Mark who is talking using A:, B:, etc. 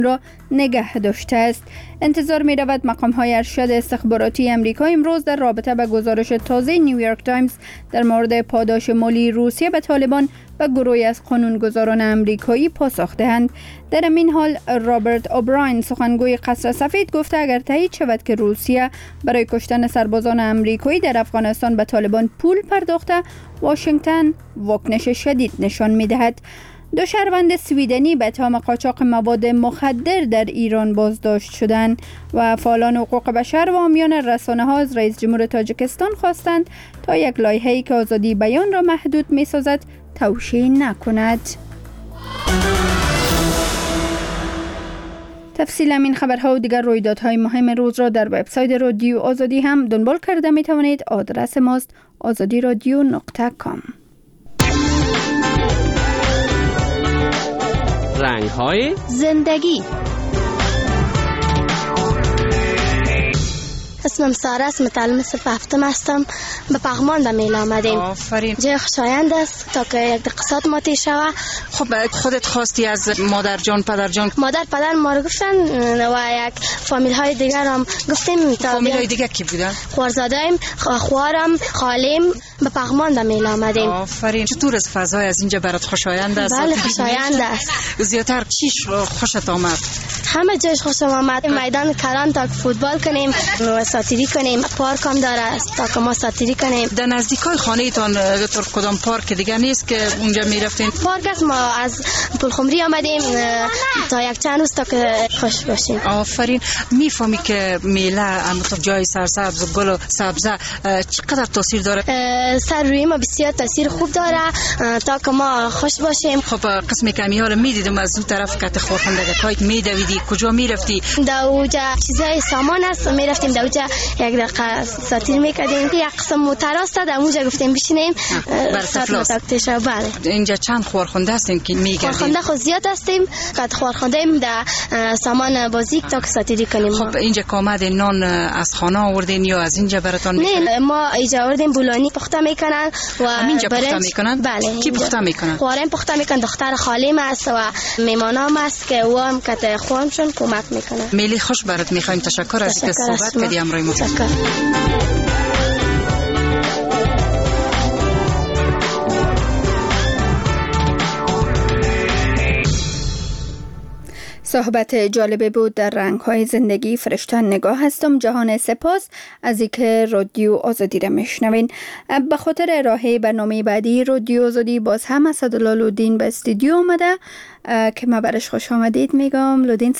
A: را نگه داشته است. انتظار می رود مقام های ارشد استخباراتی امریکا امروز در رابطه با گزارش تازه نیویورک تایمز در مورد پاداش مالی روسیه به طالبان و گروهی از قانونگذاران امریکایی پاسخ دهند. در این حال رابرت اوبراین سخنگوی قصر سفید گفته اگر تایید شود که روسیه برای کشتن سربازان امریکایی در افغانستان به طالبان پول پرداخته، واشنگتن واکنش شدید نشان می دهد. 2 شهروند سویدنی به اتهام قاچاق مواد مخدر در ایران بازداشت شدند و فعالان حقوق بشر و حامیان رسانه‌ها از رئیس جمهور تاجیکستان خواستند تا یک لایحه‌ای که آزادی بیان را محدود می‌سازد توشیح نکند. تفصیل این خبرها و دیگر رویدادهای مهم روز را در وبسایت رادیو آزادی هم دنبال کرده می توانید. آدرس ماست azadiradio.com.
B: رنگ‌های
C: زندگی. اسمم ساره است، متعلم صف هفتم هستم. به پغمان به میل آمدیم.
D: آفرین.
C: جای خوشایند است تا که یک اقتصاد ما طی شود.
D: خب خودت خواستی از مادر جان پدر جان؟
C: مادر پدر ما رو گفتن و یک فامیل های دیگر هم گفتیم.
D: فامیل های دیگر کی بودن؟
C: خوارزاده‌ایم، خوارم، خالیم. به پغمان به میل آمدیم.
D: آفرین. چطور از فضای از اینجا برات خوشایند است؟
C: بله خوشایند است.
D: زیادتر چیش خوشت آمد؟
C: همه جایش خوشم آمد. میدان کران تا فوتبال کنیم و ساتیری کنیم. پارک هم داره تا که ما ساتیری کنیم.
D: در نزدیکای خانه تان کدام پارک دیگه نیست که اونجا میرفتین؟
C: پارک است. ما از پلخمری آمدیم تا یک چند روز تا که خوش باشیم.
D: آفرین. میفهمی که میله اما جای سرسبز گل و سبزه چقدر تاثیر داره؟
C: سر روی ما بسیار تاثیر خوب داره تا که ما خوش باشیم.
D: خب قسم کمی ها رو میدیدم از اون طرف که خورخندگی کایت میدویدی کجا میرفتی؟
C: دوجا چیزای سامان است میرفتیم دوجا یک دقیقه ساتیر میکردیم. یک قسم موتراست در اونجا گفتیم بشینیم ساتماتاکتش. بله.
D: اینجا چند خورخنده هستیم که میگردیم؟
C: خورخنده خود زیاد هستیم که خورخنده ایم در سامان بازی تا که ساتیری کنیم.
D: خب اینجا که آمده نان از خانه آوردین یا از اینجا براتان میکنن؟
C: نه ما اینجا آوردیم بولانی پخته میکنن و
D: اینجا پخته میکنن؟
C: بله.
D: کی پخته میکنن؟
C: خوارم پخته میکنن. دختر خالیم است و میمانام است که او هم که خوامشون کمک میکنه.
D: میلی خوش برات میخوایم. تشکر از اینکه صحبت کردی امروز ما.
C: تشکر.
A: صحبت جالبه بود در رنگ‌های زندگی. فرشته نگاه هستم. جهان سپاس از اینکه رادیو آزادی را میشنوین. به خاطر راهی برنامه بعدی رادیو آزادی باز هم اسدالله لودین به استودیو اومده که ما برش خوش آمدید میگم. لودین